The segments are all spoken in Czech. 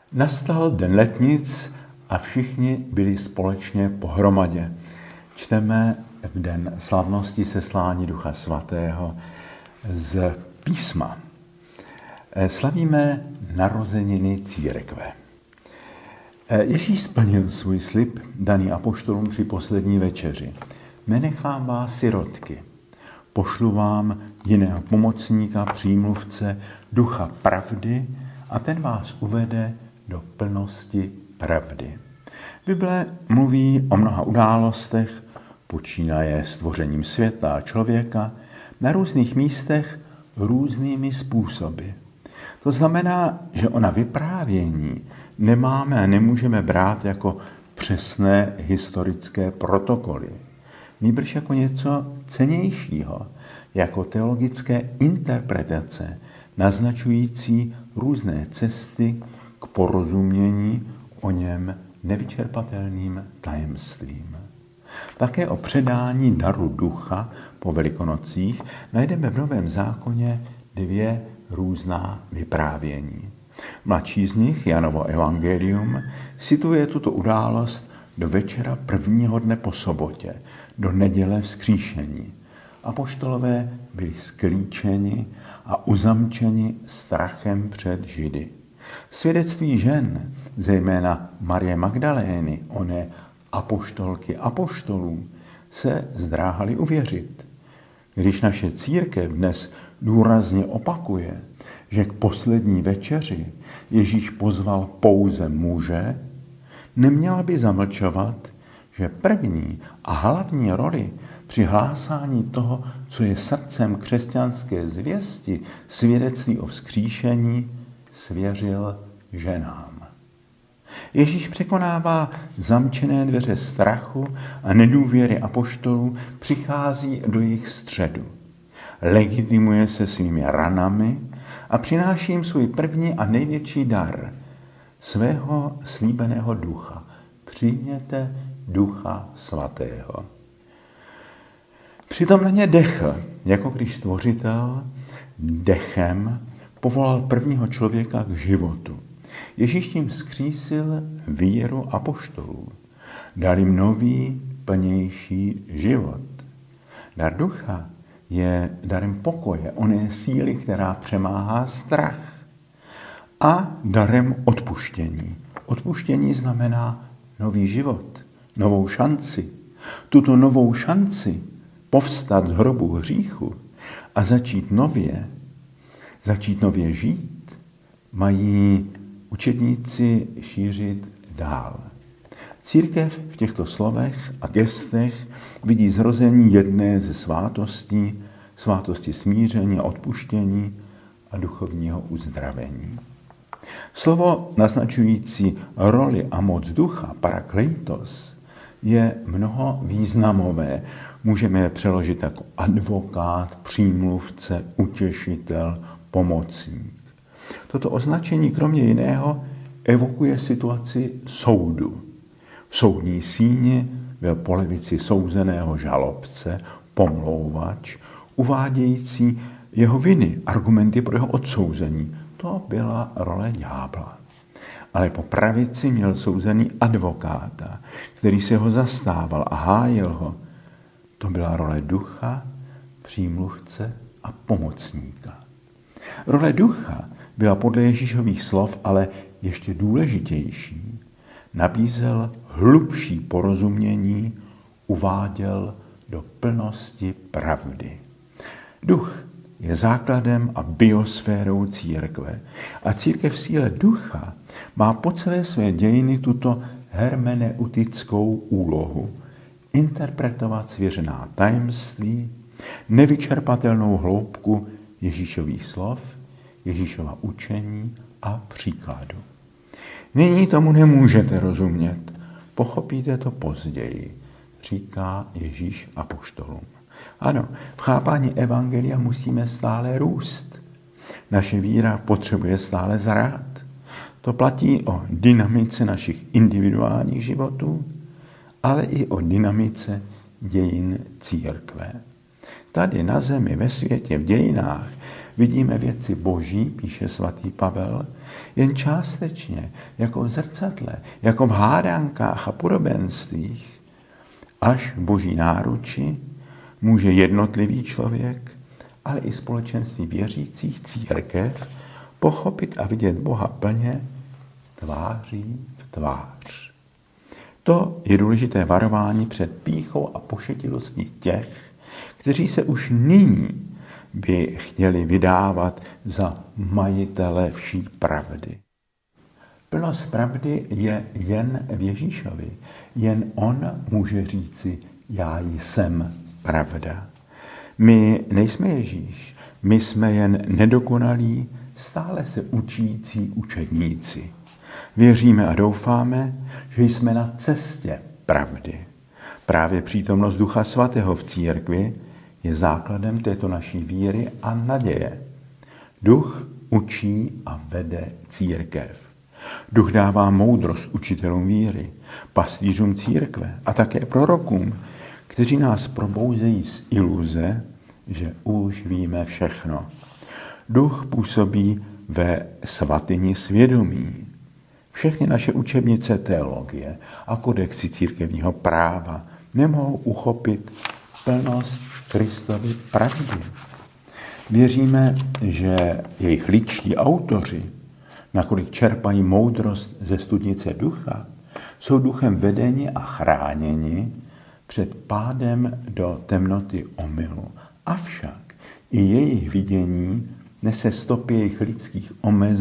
Nastal den letnic a všichni byli společně pohromadě. Čteme v den slavnosti seslání Ducha Svatého z písma. Slavíme narozeniny církve. Ježíš splnil svůj slib daný apoštolům při poslední večeři. Nenechám vás sirotky, pošlu vám jiného pomocníka, přímluvce, Ducha pravdy a ten vás uvede do plnosti pravdy. Bible mluví o mnoha událostech, počínaje stvořením světa a člověka, na různých místech různými způsoby. To znamená, že ona vyprávění nemáme a nemůžeme brát jako přesné historické protokoly. Nýbrž jako něco cennějšího, jako teologické interpretace, naznačující různé cesty k porozumění o něm nevyčerpatelným tajemstvím. Také o předání daru ducha po Velikonocích najdeme v Novém zákoně 2 různá vyprávění. Mladší z nich, Janovo evangelium, situuje tuto událost do večera prvního dne po sobotě, do neděle vzkříšení. Apoštolové byli sklíčeni a uzamčeni strachem před Židy. Svědectví žen, zejména Marie Magdalény, oné apoštolky apoštolů, se zdráhali uvěřit. Když naše církev dnes důrazně opakuje, že k poslední večeři Ježíš pozval pouze muže, neměla by zamlčovat, že první a hlavní roli při hlásání toho, co je srdcem křesťanské zvěsti, svědectví o vzkříšení, svěřil ženám. Ježíš překonává zamčené dveře strachu a nedůvěry apoštolů, přichází do jejich středu. Legitimuje se svými ranami a přináší jim svůj první a největší dar, svého slíbeného ducha. Přijměte Ducha Svatého. Přitom na ně dechl, jako když Stvořitel dechem povolal prvního člověka k životu. Ježíš tím vzkřísil víru apoštolů. Dal jim nový, plnější život. Dar ducha je darem pokoje, oné síly, která přemáhá strach. A darem odpuštění. Odpuštění znamená nový život, novou šanci. Tuto novou šanci povstat z hrobu hříchu a začít nově žít, mají učedníci šířit dál. Církev v těchto slovech a gestech vidí zrození jedné ze svátostí, svátosti smíření a odpuštění a duchovního uzdravení. Slovo naznačující roli a moc ducha, parakleitos, je mnoho významové. Můžeme je přeložit jako advokát, přímluvce, utěšitel, pomocník. Toto označení kromě jiného evokuje situaci soudu. V soudní síni byl po levici souzeného žalobce, pomlouvač, uvádějící jeho viny, argumenty pro jeho odsouzení. To byla role ďábla. Ale po pravici měl souzený advokáta, který se ho zastával a hájil ho. To byla role ducha, přímluvce a pomocníka. Role ducha byla podle Ježíšových slov ale ještě důležitější. Nabízel hlubší porozumění, uváděl do plnosti pravdy. Duch je základem a biosférou církve. A církev v síle ducha má po celé své dějiny tuto hermeneutickou úlohu interpretovat svěřená tajemství, nevyčerpatelnou hloubku Ježíšových slov, Ježíšova učení a příkladu. Nyní tomu nemůžete rozumět, pochopíte to později, říká Ježíš apoštolům. Ano, v chápání evangelia musíme stále růst. Naše víra potřebuje stále zrát. To platí o dynamice našich individuálních životů, ale i o dynamice dějin církve. Tady na zemi, ve světě, v dějinách vidíme věci boží, píše svatý Pavel, jen částečně, jako v zrcadle, jako v hádankách a podobenstvích. Až v boží náruči může jednotlivý člověk, ale i společenství věřících, církev, pochopit a vidět Boha plně tváří v tvář. To je důležité varování před pýchou a pošetilostí těch, kteří se už nyní by chtěli vydávat za majitele vší pravdy. Plnost pravdy je jen v Ježíšovi. Jen on může říci, já jsem pravda. My nejsme Ježíš, my jsme jen nedokonalí, stále se učící učedníci. Věříme a doufáme, že jsme na cestě pravdy. Právě přítomnost Ducha Svatého v církvi je základem této naší víry a naděje. Duch učí a vede církev. Duch dává moudrost učitelům víry, pastýřům církve a také prorokům, kteří nás probouzejí z iluze, že už víme všechno. Duch působí ve svatyni svědomí. Všechny naše učebnice teologie a kodexy církevního práva nemohou uchopit plnost Kristovy pravdy. Věříme, že jejich lidští autoři, nakolik čerpají moudrost ze studnice ducha, jsou duchem vedeni a chráněni před pádem do temnoty omylu. Avšak i jejich vidění nese stopy jejich lidských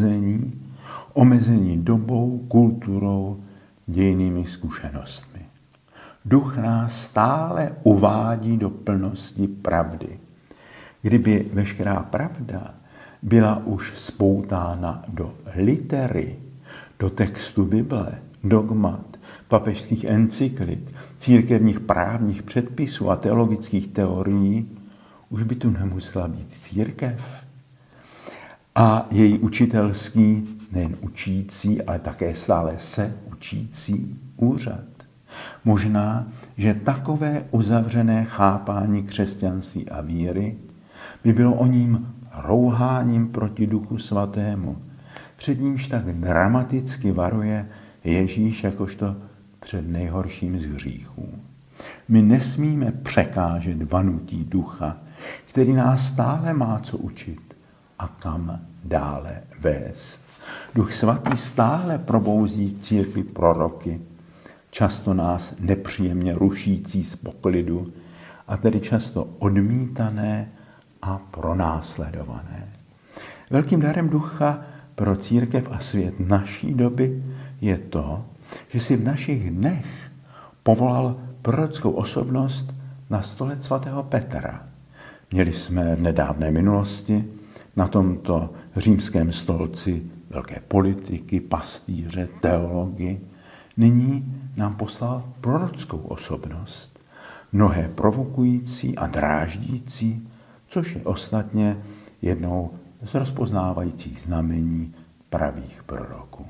omezení dobou, kulturou, dějnými zkušenostmi. Duch nás stále uvádí do plnosti pravdy. Kdyby veškerá pravda byla už spoutána do litery, do textu Bible, dogmat, papežských encyklik, církevních právních předpisů a teologických teorií, už by tu nemusela být církev. A její učitelský, nejen učící, ale také stále se učící úřad. Možná, že takové uzavřené chápání křesťanství a víry by bylo o ním rouháním proti Duchu Svatému. Před nímž tak dramaticky varuje Ježíš jakožto před nejhorším z hříchů. My nesmíme překážet vanutí Ducha, který nás stále má co učit a kam dále vést. Duch Svatý stále probouzí v církvi proroky, často nás nepříjemně rušící z poklidu a tedy často odmítané a pronásledované. Velkým darem Ducha pro církev a svět naší doby je to, že si v našich dnech povolal prorockou osobnost na stolec svatého Petra. Měli jsme v nedávné minulosti na tomto římském stolci velké politiky, pastýře, teology. Nyní nám poslal prorockou osobnost, mnohé provokující a dráždící, což je ostatně jednou z rozpoznávajících znamení pravých proroků.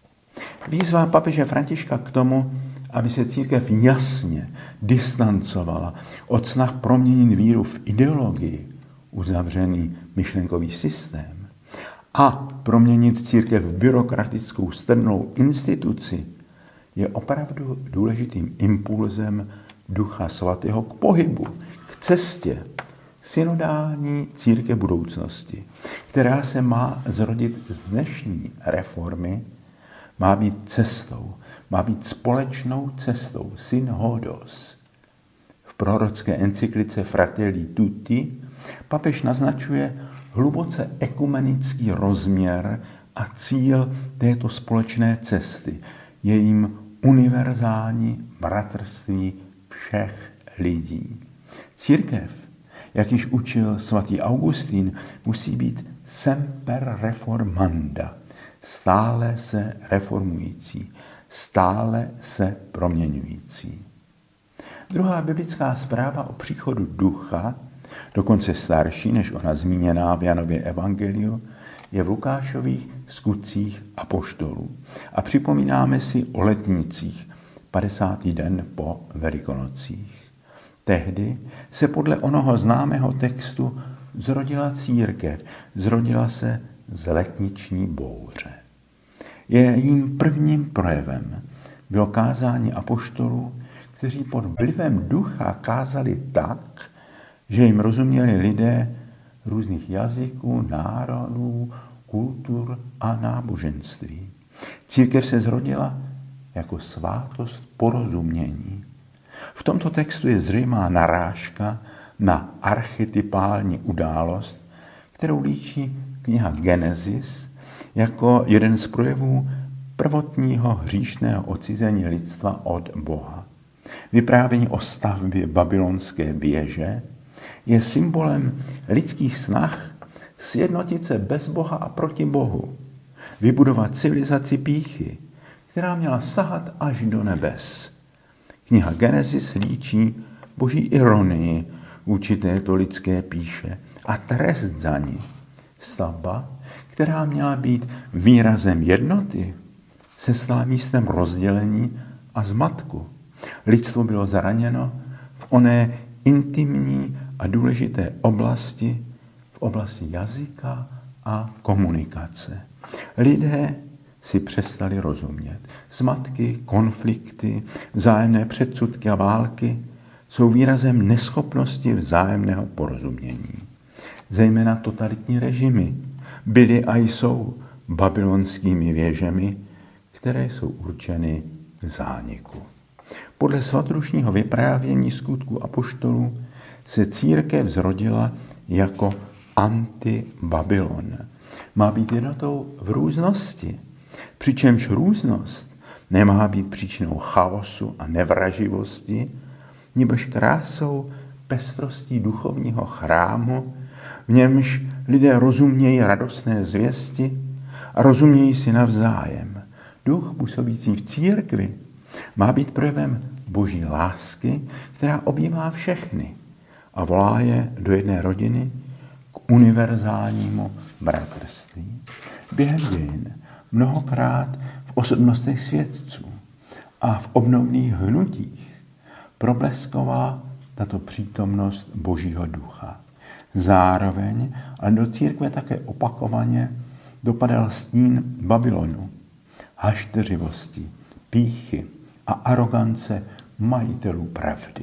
Výzva papeže Františka k tomu, aby se církev jasně distancovala od snah proměnit víru v ideologii, uzavřený myšlenkový systém, a proměnit církev v byrokratickou strnulou instituci, je opravdu důležitým impulzem Ducha Svatého k pohybu, k cestě synodální církev budoucnosti, která se má zrodit z dnešní reformy, má být cestou, má být společnou cestou, synhodos. V prorocké encyklice Fratelli Tutti papež naznačuje hluboce ekumenický rozměr a cíl této společné cesty, jejím univerzální bratrství všech lidí. Církev, jak již učil svatý Augustín, musí být semper reformanda, stále se reformující, stále se proměňující. Druhá biblická zpráva o příchodu Ducha, dokonce starší než ona zmíněná v Janově evangeliu, je v Lukášových skutcích apoštolů. A připomínáme si o letnicích, 50. den po Velikonocích. Tehdy se podle onoho známého textu zrodila církev, zrodila se z letniční bouře. Jejím prvním projevem bylo kázání apoštolů, kteří pod vlivem ducha kázali tak, že jim rozuměli lidé různých jazyků, národů, kultur a náboženství. Církev se zrodila jako svátost porozumění. V tomto textu je zřejmá narážka na archetypální událost, kterou líčí kniha Genesis jako jeden z projevů prvotního hříšného odcizení lidstva od Boha. Vyprávění o stavbě babylonské věže je symbolem lidských snah sjednotit se bez Boha a proti Bohu, vybudovat civilizaci pýchy, která měla sahat až do nebes. Kniha Genesis líčí boží ironii vůči této lidské pýše a trest za ní. Stavba, která měla být výrazem jednoty, se stala místem rozdělení a zmatku. Lidstvo bylo zraněno v oné intimní a důležité oblasti, v oblasti jazyka a komunikace. Lidé si přestali rozumět. Zmatky, konflikty, vzájemné předsudky a války jsou výrazem neschopnosti vzájemného porozumění. Zejména totalitní režimy byly a jsou babylonskými věžemi, které jsou určeny k zániku. Podle svatodušního vyprávění skutků apoštolů se církev zrodila jako anti-Babylon. Má být jednotou v různosti, přičemž různost nemá být příčinou chaosu a nevraživosti, nebož krásou pestrostí duchovního chrámu, v němž lidé rozumějí radostné zvěsti a rozumějí si navzájem. Duch působící v církvi má být projevem boží lásky, která objímá všechny a volá je do jedné rodiny k univerzálnímu bratrství. Během dějin mnohokrát v osobnostech svědců a v obnovných hnutích probleskovala tato přítomnost božího ducha. Zároveň ale do církve také opakovaně dopadal stín Babylonu, hašteřivosti, pýchy a arogance majitelů pravdy.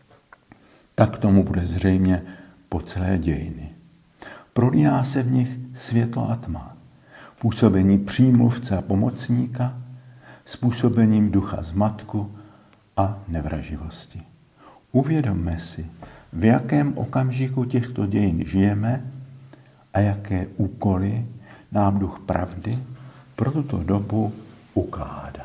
Tak tomu bude zřejmě po celé dějiny. Prolíná se v nich světlo a tma, působení přímluvce a pomocníka, způsobením ducha zmatku a nevraživosti. Uvědomme si, v jakém okamžiku těchto dějin žijeme a jaké úkoly nám duch pravdy pro tuto dobu ukládá.